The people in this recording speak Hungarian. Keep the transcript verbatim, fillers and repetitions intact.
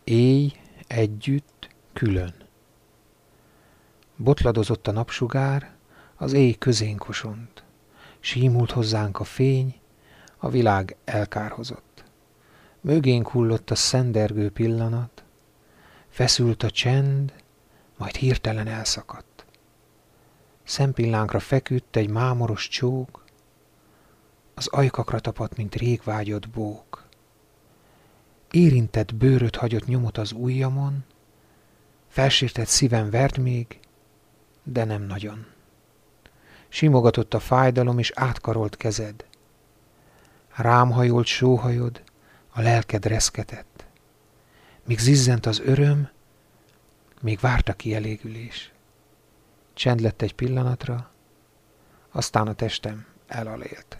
Éj, együtt, külön. Botladozott a napsugár, az éj közénk osont. Símult hozzánk a fény, a világ elkárhozott. Mögénk hullott a szendergő pillanat, feszült a csend, majd hirtelen elszakadt. Szempillánkra feküdt egy mámoros csók, az ajkakra tapadt, mint rég vágyott bók. Érintett bőröt hagyott nyomot az ujjamon, felsértett szívem vert még, de nem nagyon. Simogatott a fájdalom, és átkarolt kezed. Rám hajolt sóhajod, a lelked reszketett. Míg zizzent az öröm, még várt a kielégülés. Csend lett egy pillanatra, aztán a testem elalélt.